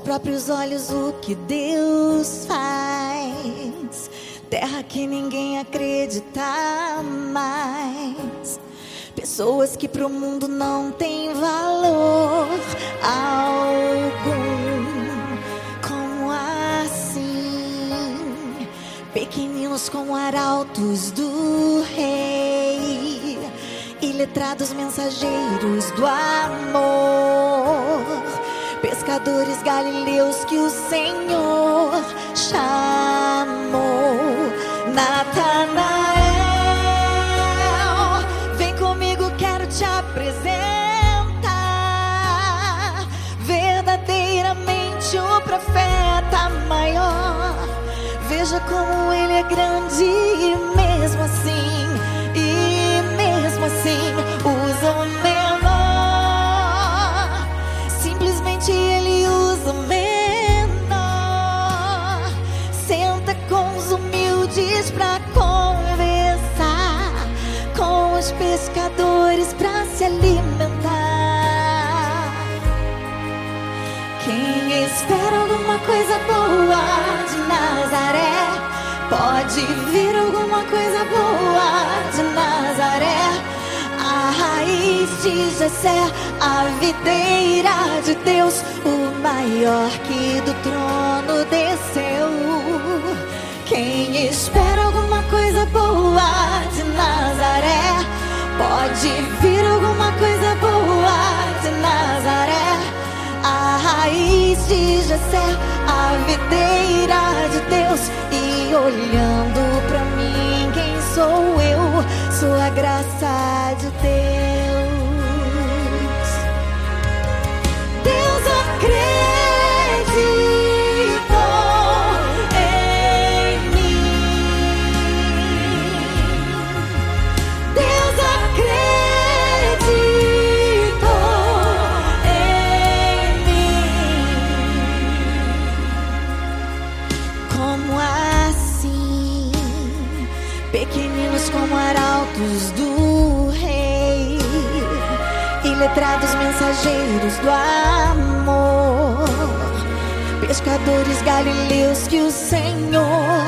próprios olhos o que Deus faz. Terra que ninguém acredita mais. Pessoas que pro mundo não tem valor algum. Como assim? Pequeninos como arautos do rei, iletrados mensageiros do amor, pescadores galileus que o Senhor chamou. Natanael, vem comigo, quero te apresentar verdadeiramente o profeta maior. Veja como ele é grande e mesmo assim usa o menor. Simplesmente ele usa o menor. Senta com os humildes pra conversar, com os pescadores pra se alimentar. Quem espera alguma coisa boa de Nazaré, pode vir alguma coisa boa de Nazaré. A raiz de Jessé, a videira de Deus, o maior que do trono desceu. Quem espera alguma coisa boa de Nazaré, pode vir alguma coisa boa de Nazaré. A raiz de Jessé, a videira de Deus. E olhando pra mim, quem sou eu? Sou a graça de Deus. Deus acreditou em mim. Deus acreditou em mim. Como assim? Pequeninos como arautos do rei, iletrados mensageiros do amor, pescadores galileus que o Senhor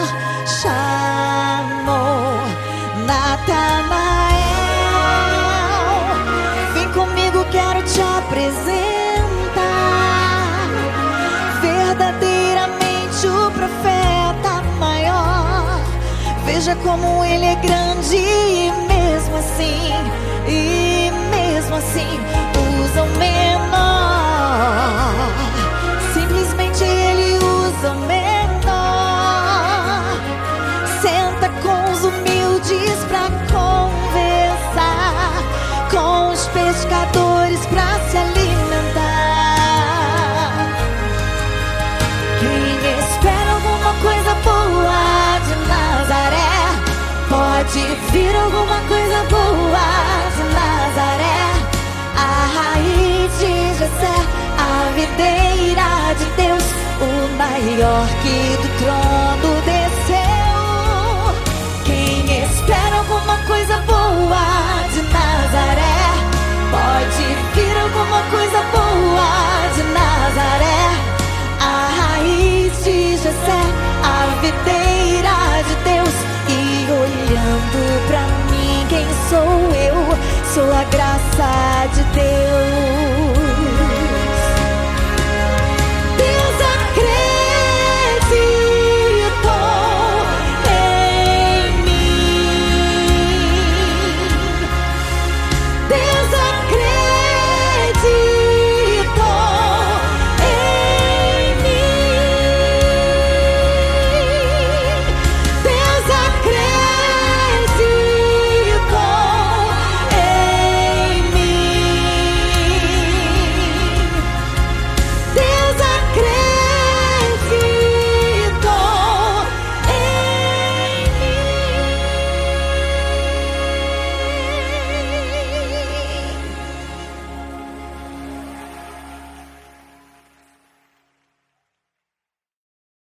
chamou. Natanael, vem comigo, quero te apresentar verdadeiramente o profeta maior. Veja como ele é grande e mesmo assim usa o menor. Simplesmente ele usa o menor. Senta com os humildes pra conversar, com os pescadores pra se alimentar. Quem espera alguma coisa boa de Nazaré, pode vir alguma coisa boa de Nazaré. A raiz de Jessé, a videira de Deus, o maior que do trono desceu. Quem espera alguma coisa boa de Nazaré, pode vir alguma coisa boa de Nazaré. A raiz de Jessé, a videira de Deus. E olhando pra mim, quem sou eu? Sou a graça de Deus.